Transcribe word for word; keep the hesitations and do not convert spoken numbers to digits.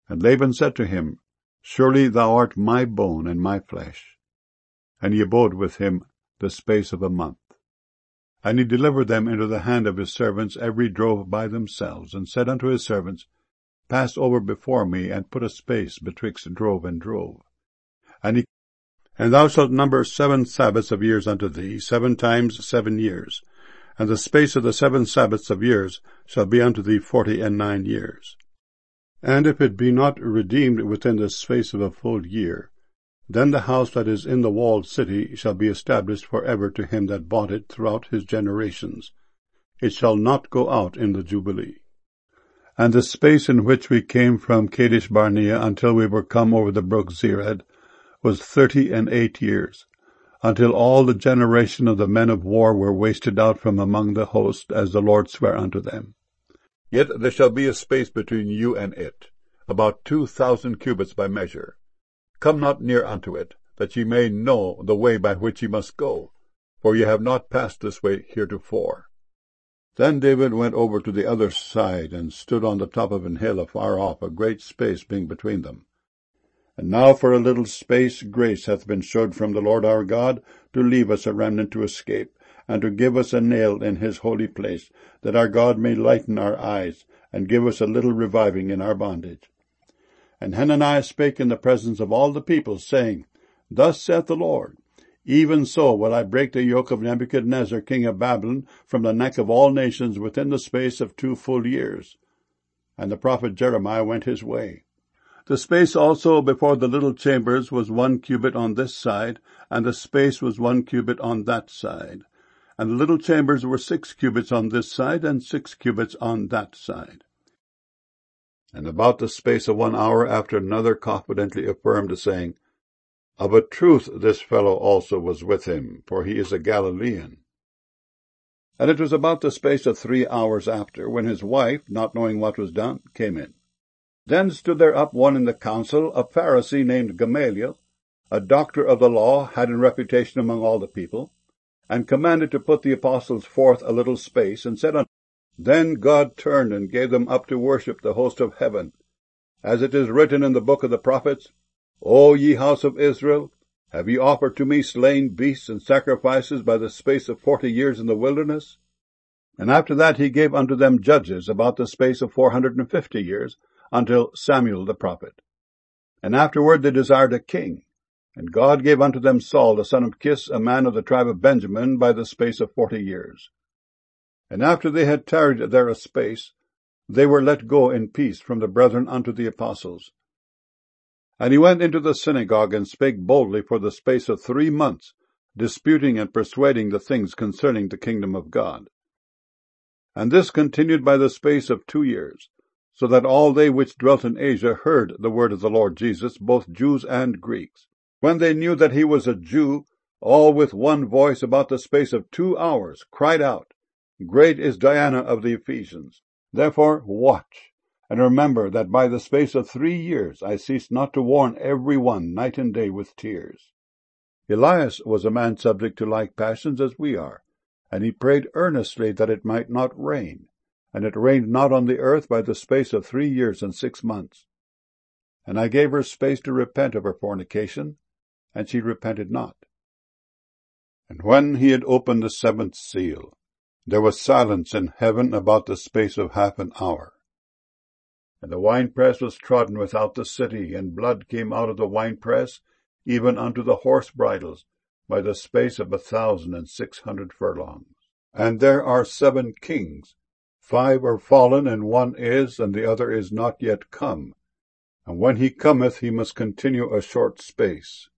And Laban said to him, Surely thou art my bone and my flesh. And he abode with him the space of a month. And he delivered them into the hand of his servants every drove by themselves, and said unto his servants, Pass over before me, and put a space betwixt drove and drove. And he And thou shalt number seven Sabbaths of years unto thee, seven times seven years. And the space of the seven Sabbaths of years shall be unto thee forty and nine years. And if it be not redeemed within the space of a full year, then the house that is in the walled city shall be established for ever to him that bought it throughout his generations. It shall not go out in the Jubilee. And the space in which we came from Kadesh Barnea until we were come over the brook Zered was thirty and eight years, until all the generation of the men of war were wasted out from among the host, as the Lord sware unto them. Yet there shall be a space between you and it, about two thousand cubits by measure. Come not near unto it, that ye may know the way by which ye must go, for ye have not passed this way heretofore. Then David went over to the other side, and stood on the top of an hill afar off, a great space being between them. And now for a little space grace hath been showed from the Lord our God, to leave us a remnant to escape, and to give us a nail in his holy place, that our God may lighten our eyes, and give us a little reviving in our bondage. And Hananiah spake in the presence of all the people, saying, Thus saith the Lord, Even so will I break the yoke of Nebuchadnezzar king of Babylon from the neck of all nations within the space of two full years. And the prophet Jeremiah went his way. The space also before the little chambers was one cubit on this side, and the space was one cubit on that side. And the little chambers were six cubits on this side, and six cubits on that side. And about the space of one hour after another confidently affirmed, saying, Of a truth this fellow also was with him, for he is a Galilean. And it was about the space of three hours after, when his wife, not knowing what was done, came in. Then stood there up one in the council, a Pharisee named Gamaliel, a doctor of the law, had in reputation among all the people, and commanded to put the apostles forth a little space, and said unto them, Then God turned and gave them up to worship the host of heaven, as it is written in the book of the prophets, O ye house of Israel, have ye offered to me slain beasts and sacrifices by the space of forty years in the wilderness? And after that he gave unto them judges about the space of four hundred and fifty years, until Samuel the prophet. And afterward they desired a king, and God gave unto them Saul the son of Kish, a man of the tribe of Benjamin, by the space of forty years. And after they had tarried there a space, they were let go in peace from the brethren unto the apostles. And he went into the synagogue, and spake boldly for the space of three months, disputing and persuading the things concerning the kingdom of God. And this continued by the space of two years, so that all they which dwelt in Asia heard the word of the Lord Jesus, both Jews and Greeks. When they knew that he was a Jew, all with one voice about the space of two hours cried out, Great is Diana of the Ephesians. Therefore watch, and remember that by the space of three years I ceased not to warn every one night and day with tears. Elias was a man subject to like passions as we are, and he prayed earnestly that it might not rain. And it rained not on the earth by the space of three years and six months. And I gave her space to repent of her fornication, and she repented not. And when he had opened the seventh seal, there was silence in heaven about the space of half an hour. And the winepress was trodden without the city, and blood came out of the winepress, even unto the horse bridles, by the space of a thousand and six hundred furlongs. And there are seven kings. Five are fallen, and one is, and the other is not yet come. And when he cometh, he must continue a short space.